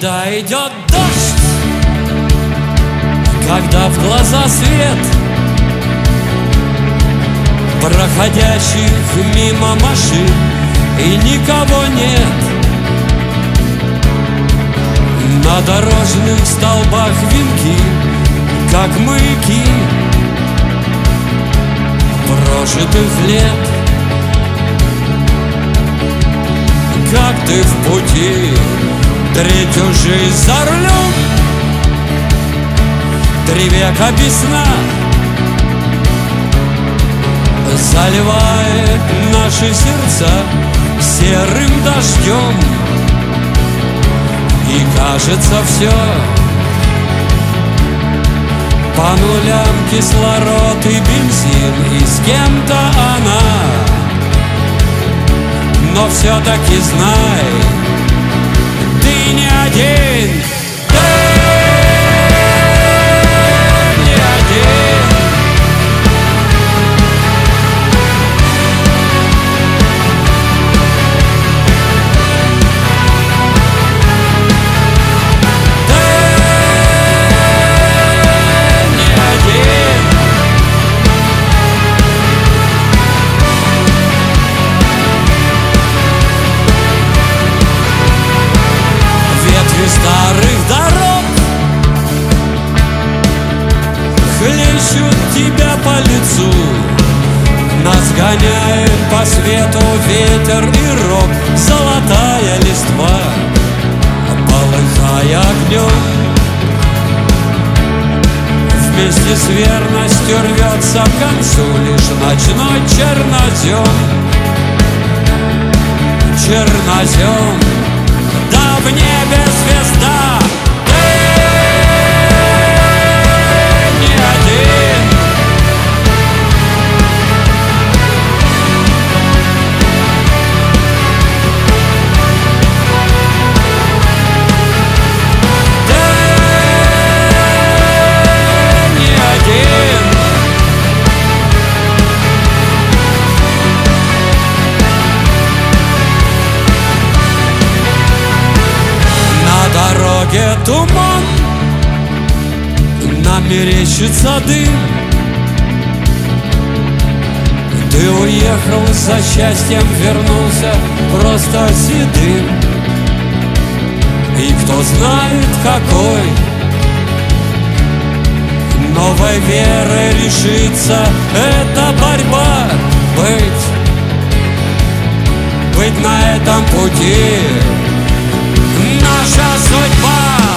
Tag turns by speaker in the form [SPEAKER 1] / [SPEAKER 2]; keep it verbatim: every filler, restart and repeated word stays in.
[SPEAKER 1] Когда идет дождь, когда в глаза свет проходящих мимо машин и никого нет, на дорожных столбах венки, как маяки прожитых лет. Как ты в пути, третью жизнь за рулем, три века без сна заливает наши сердца серым дождем. И кажется все по нулям, кислород и бензин, и с кем-то она. Но все-таки знай, ты не один, ты не один. Старых дорог хлещут тебя по лицу, нас гоняет по свету ветер и рок, золотая листва, полыхая огнем. Вместе с верностью рвется к концу лишь ночной чернозем. Чернозем, да в небе звезда, ты не один. Ты не один. На дороге туман, нам мерещится дым. Ты уехал за счастьем, вернулся просто седым. И кто знает какой новой верой решится эта борьба. Быть, быть на этом пути наша судьба.